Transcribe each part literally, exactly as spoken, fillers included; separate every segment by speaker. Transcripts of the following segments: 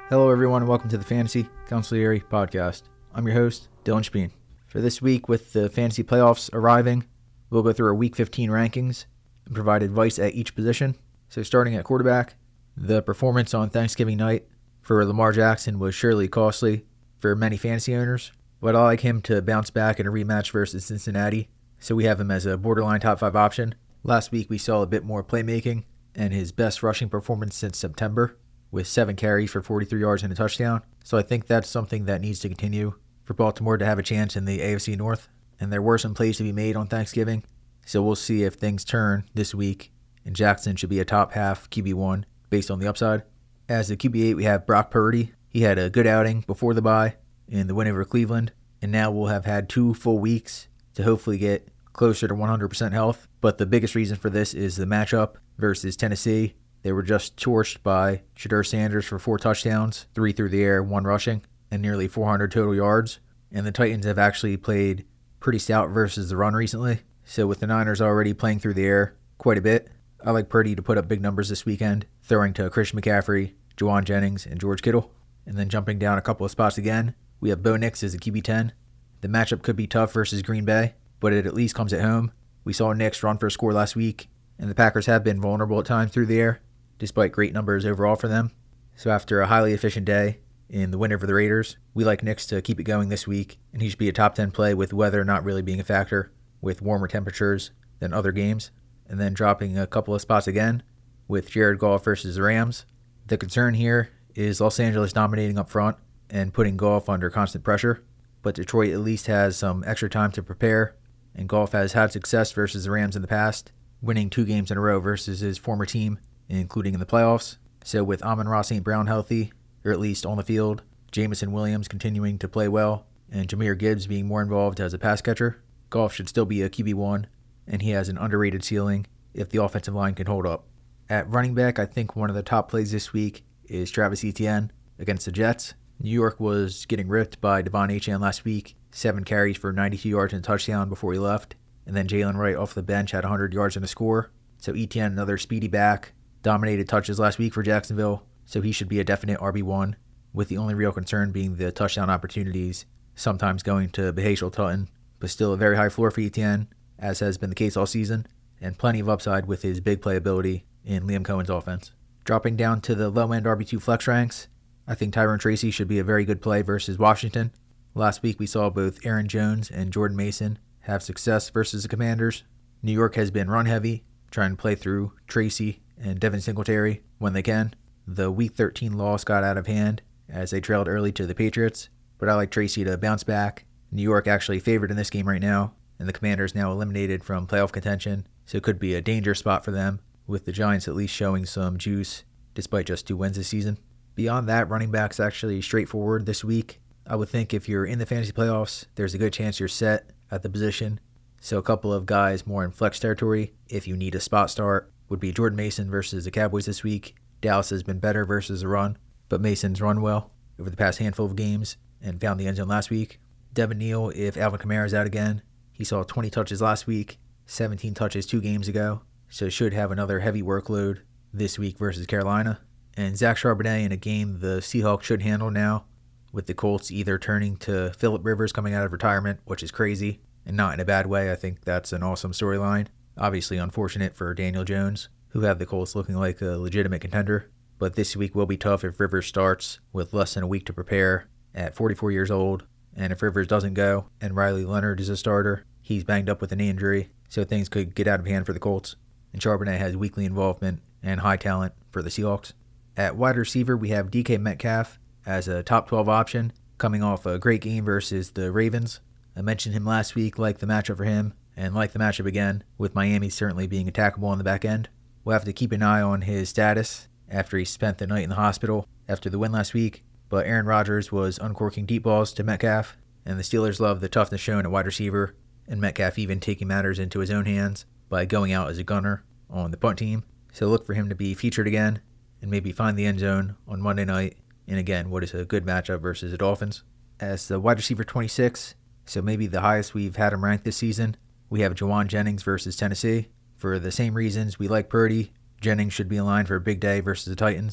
Speaker 1: Hello everyone and welcome to the Fantasy Consigliere Podcast. I'm your host, Dylan Speen. For this week, with the fantasy playoffs arriving, we'll go through our week fifteen rankings and provide advice at each position. So starting at quarterback, the performance on Thanksgiving night for Lamar Jackson was surely costly for many fantasy owners, but I like him to bounce back in a rematch versus Cincinnati, so we have him as a borderline top five option. Last week we saw a bit more playmaking and his best rushing performance since September, with seven carries for forty-three yards and a touchdown. So I think that's something that needs to continue for Baltimore to have a chance in the A F C North. And there were some plays to be made on Thanksgiving, so we'll see if things turn this week, and Jackson should be a top half Q B one based on the upside. As the Q B eight, we have Brock Purdy. He had a good outing before the bye in the win over Cleveland, and now we'll have had two full weeks to hopefully get closer to one hundred percent health. But the biggest reason for this is the matchup versus Tennessee. They were just torched by Shedeur Sanders for four touchdowns, three through the air, one rushing, and nearly four hundred total yards. And the Titans have actually played pretty stout versus the run recently. So with the Niners already playing through the air quite a bit, I like Purdy to put up big numbers this weekend, throwing to Christian McCaffrey, Juwan Jennings, and George Kittle. And then jumping down a couple of spots again, we have Bo Nix as a Q B ten. The matchup could be tough versus Green Bay, but it at least comes at home. We saw Nix run for a score last week, and the Packers have been vulnerable at times through the air, despite great numbers overall for them. So after a highly efficient day in the win over the Raiders, we like Nix to keep it going this week, and he should be a top ten play with weather not really being a factor, with warmer temperatures than other games. And then dropping a couple of spots again with Jared Goff versus the Rams. The concern here is Los Angeles dominating up front and putting Goff under constant pressure, but Detroit at least has some extra time to prepare, and Goff has had success versus the Rams in the past, winning two games in a row versus his former team, including in the playoffs. So with Amon-Ra Saint Brown healthy, or at least on the field, Jameson Williams continuing to play well, and Jahmyr Gibbs being more involved as a pass catcher, Goff should still be a Q B one, and he has an underrated ceiling if the offensive line can hold up. At running back, I think one of the top plays this week is Travis Etienne against the Jets. New York was getting ripped by Devon Achane last week, seven carries for ninety-two yards and a touchdown before he left, and then Jalen Wright off the bench had one hundred yards and a score. So Etienne, another speedy back, dominated touches last week for Jacksonville, so he should be a definite R B one, with the only real concern being the touchdown opportunities, sometimes going to Behacial Tutton, but still a very high floor for Etienne, as has been the case all season, and plenty of upside with his big playability in Liam Cohen's offense. Dropping down to the low-end R B two flex ranks, I think Tyrone Tracy should be a very good play versus Washington. Last week we saw both Aaron Jones and Jordan Mason have success versus the Commanders. New York has been run-heavy, trying to play through Tracy and Devin Singletary when they can. The Week thirteen loss got out of hand as they trailed early to the Patriots, but I like Tracy to bounce back. New York actually favored in this game right now, and the Commanders now eliminated from playoff contention, so it could be a danger spot for them, with the Giants at least showing some juice despite just two wins this season. Beyond that, running back's actually straightforward this week. I would think if you're in the fantasy playoffs, there's a good chance you're set at the position. So a couple of guys more in flex territory, if you need a spot start, would be Jordan Mason versus the Cowboys this week. Dallas has been better versus the run, but Mason's run well over the past handful of games and found the end zone last week. Devin Neal, if Alvin Kamara's out again, he saw twenty touches last week, seventeen touches two games ago, so should have another heavy workload this week versus Carolina. And Zach Charbonnet in a game the Seahawks should handle now, with the Colts either turning to Phillip Rivers coming out of retirement, which is crazy, and not in a bad way. I think that's an awesome storyline. Obviously unfortunate for Daniel Jones, who have the Colts looking like a legitimate contender. But this week will be tough if Rivers starts with less than a week to prepare at forty-four years old. And if Rivers doesn't go and Riley Leonard is a starter, he's banged up with a knee injury, so things could get out of hand for the Colts. And Charbonnet has weekly involvement and high talent for the Seahawks. At wide receiver, we have D K Metcalf as a top twelve option, coming off a great game versus the Ravens. I mentioned him last week, like the matchup for him, and like the matchup again, with Miami certainly being attackable on the back end. We'll have to keep an eye on his status after he spent the night in the hospital after the win last week, but Aaron Rodgers was uncorking deep balls to Metcalf, and the Steelers love the toughness shown at wide receiver, and Metcalf even taking matters into his own hands by going out as a gunner on the punt team. So look for him to be featured again, and maybe find the end zone on Monday night, and again, what is a good matchup versus the Dolphins. As the wide receiver twenty-six, so maybe the highest we've had him ranked this season, we have Juwan Jennings versus Tennessee. For the same reasons we like Purdy, Jennings should be in line for a big day versus the Titans.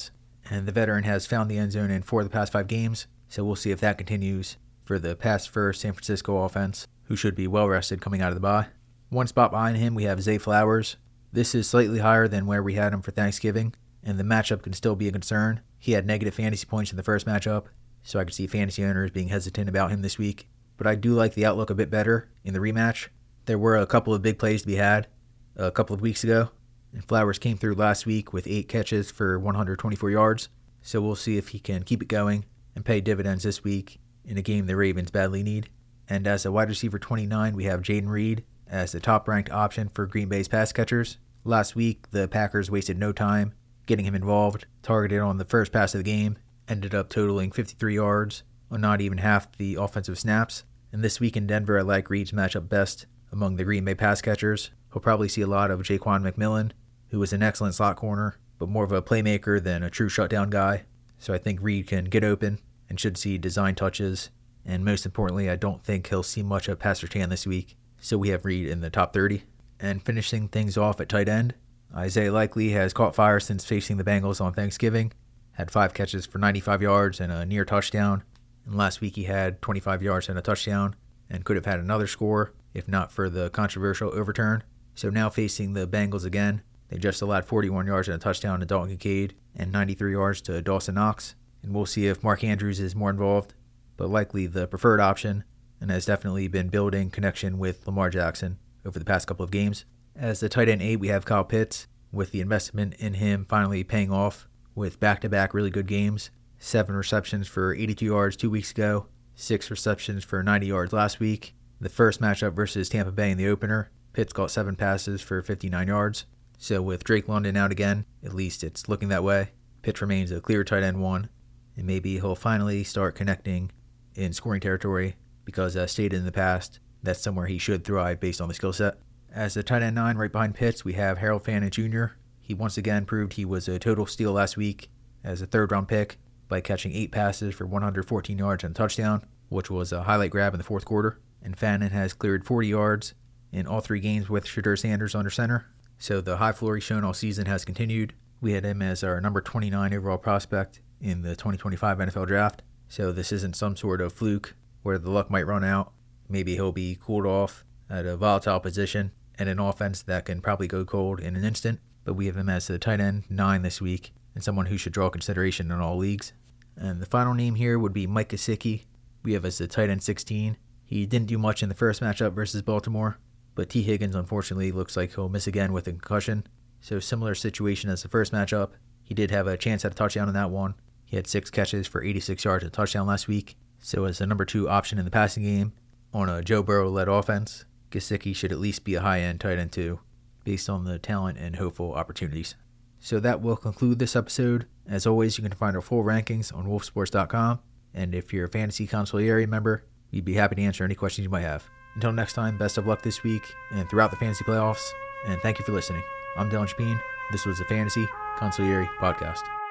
Speaker 1: and the veteran has found the end zone in four of the past five games, so we'll see if that continues for the pass-first San Francisco offense, who should be well-rested coming out of the bye. One spot behind him, we have Zay Flowers. This is slightly higher than where we had him for Thanksgiving, and the matchup can still be a concern. He had negative fantasy points in the first matchup, so I could see fantasy owners being hesitant about him this week. But I do like the outlook a bit better in the rematch. There were a couple of big plays to be had a couple of weeks ago, and Flowers came through last week with eight catches for one hundred twenty-four yards, so we'll see if he can keep it going and pay dividends this week in a game the Ravens badly need. And as a wide receiver twenty-nine, we have Jayden Reed as the top-ranked option for Green Bay's pass catchers. Last week, the Packers wasted no time getting him involved, targeted on the first pass of the game, ended up totaling fifty-three yards on not even half the offensive snaps. And this week in Denver, I like Reed's matchup best among the Green Bay pass catchers. He'll probably see a lot of Jaquan McMillan, who is an excellent slot corner, but more of a playmaker than a true shutdown guy. So I think Reed can get open and should see design touches. And most importantly, I don't think he'll see much of Pastor Chan this week. So we have Reed in the top thirty. And finishing things off at tight end, Isaiah Likely has caught fire since facing the Bengals on Thanksgiving. Had five catches for ninety-five yards and a near touchdown. And last week he had twenty-five yards and a touchdown and could have had another score if not for the controversial overturn. So now facing the Bengals again, they just allowed forty-one yards and a touchdown to Dalton Kincaid and ninety-three yards to Dawson Knox. And we'll see if Mark Andrews is more involved, but likely the preferred option, and has definitely been building connection with Lamar Jackson over the past couple of games. As the tight end eight, we have Kyle Pitts, with the investment in him finally paying off with back-to-back really good games. Seven receptions for eighty-two yards two weeks ago, six receptions for ninety yards last week. The first matchup versus Tampa Bay in the opener, Pitts caught seven passes for fifty-nine yards. So with Drake London out again, at least it's looking that way. Pitts remains a clear tight end one, and maybe he'll finally start connecting in scoring territory, because as stated in the past, that's somewhere he should thrive based on the skill set. As the tight end nine right behind Pitts, we have Harold Fannin Junior He once again proved he was a total steal last week as a third round pick by catching eight passes for one hundred fourteen yards and a touchdown, which was a highlight grab in the fourth quarter. And Fannin has cleared forty yards in all three games with Shedeur Sanders under center. So the high floor he's shown all season has continued. We had him as our number twenty-nine overall prospect in the twenty twenty-five N F L Draft. So this isn't some sort of fluke where the luck might run out. Maybe he'll be cooled off at a volatile position and an offense that can probably go cold in an instant. But we have him as the tight end nine this week, and someone who should draw consideration in all leagues. And the final name here would be Mike Gesicki. We have as the tight end sixteen. He didn't do much in the first matchup versus Baltimore, but T. Higgins unfortunately looks like he'll miss again with a concussion. So similar situation as the first matchup. He did have a chance at a touchdown in that one. He had six catches for eighty-six yards and a touchdown last week. So as the number two option in the passing game on a Joe Burrow-led offense, Gesicki should at least be a high-end tight end two, based on the talent and hopeful opportunities. So that will conclude this episode. As always, you can find our full rankings on wolf sports dot com. And if you're a Fantasy Consigliere member, we'd be happy to answer any questions you might have. Until next time, best of luck this week and throughout the fantasy playoffs. And thank you for listening. I'm Dylan Shapeen. This was the Fantasy Consigliere Podcast.